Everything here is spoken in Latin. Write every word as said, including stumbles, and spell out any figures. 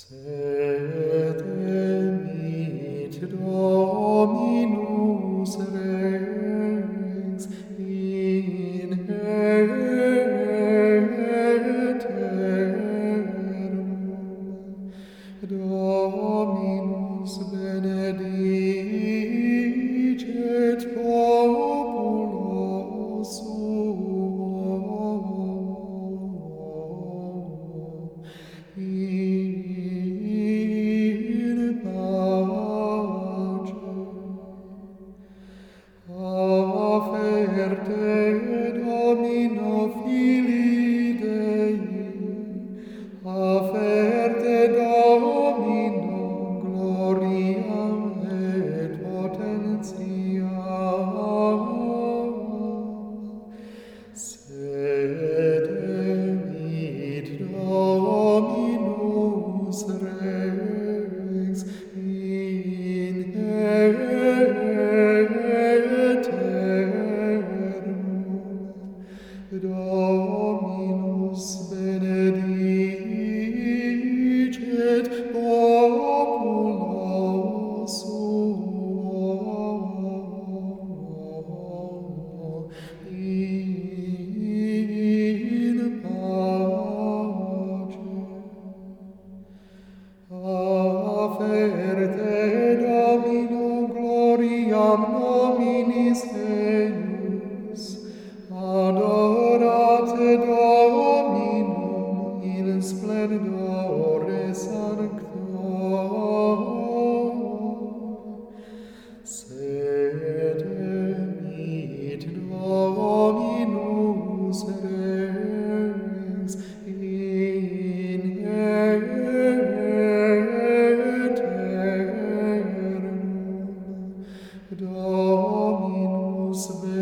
Sed mit Dominus Rex in aeternum. Dominus benedicet populo suo in pace. Aferte Domino Filii Dei, aferte Domino gloriam et potentiam, sed mit Dominus Rex in aeternum. Dominus benedicet populo suo in pace. Aferte Domino gloriam nominis eius, adorate Dominum in splendore sancto, sed mit Dominus Rex in aeternum. Dominus